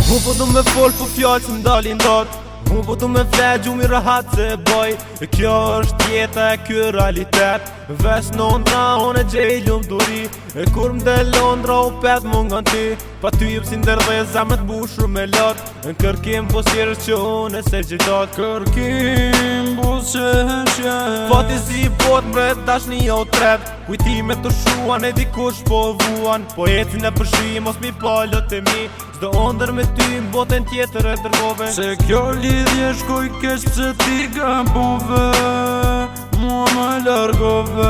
Mu po du me fol po fjallë që m'dalin datë. Mu po du me flet gjumi rahat se boj. Kjo është jeta e kjo realitet. Ves Londra, unë e gjej lumë duri. Kur m'de Londra u pet mu nga ty. Pa ty jep si nderdhe zamet bushru me lot. Në kërkim po sirës që unë e se gjithat. Kërkim po seshje Fati si bot mbret dashni jo tret. Kujtime të shuan e dikush po vuan. Po jetin e përshri mos mi palët e mi. Zdo ondër me ty në botën tjetër e dërgove. Se kjo lidhje shkoj keq pse ti gabove. Mua më largove.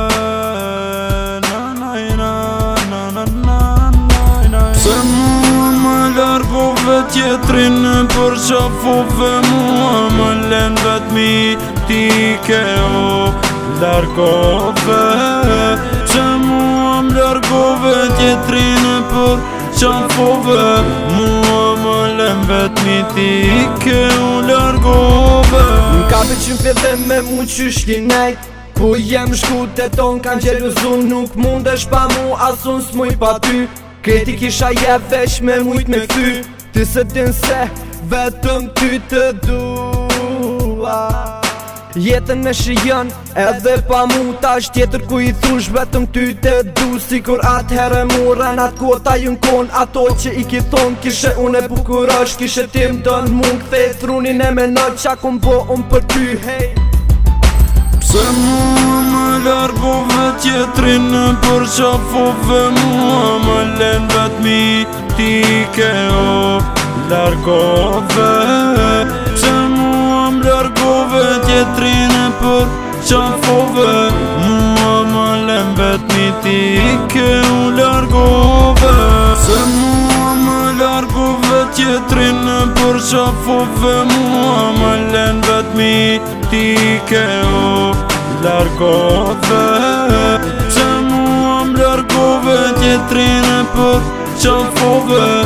Na na na na na na na. Se mua më largove tjetrin për qafove. Mua më len vetmi ti ke o largove. Se mua më largove tjetrin për qafove. Mua më len vetmi ti ke o largove. Ka për që m'fjedhe me mu qysh linejt. Po jem shkute ton kanë gjeluzun. Nuk mundesh pa mu asun s'muj pa ty. Kreti kisha jep veç me mujt me kthy. Ty se din se vetëm ty të dua. Jetën me shijon edhe pa mu tash tjetër ku i thush vetëm ty të du. Sikur atëherë murën atë kota jun kon. Ato që i ki thon kishe unë e bukurash. Kishe tim dën mu kthe trunin e menoj qa kum po unë për ty hey. Pse mua më largove tjetrin për qafove. Mua më len vetmi ti ke o largove. Pse mua më largove tjetrin për qafove. Mua më len vetmi ti ke o largove. Pse mua më largove tjetrin për qafove. Mua më len vetmi ti ke o largove. Pse mua më largove tjetrin për qafove.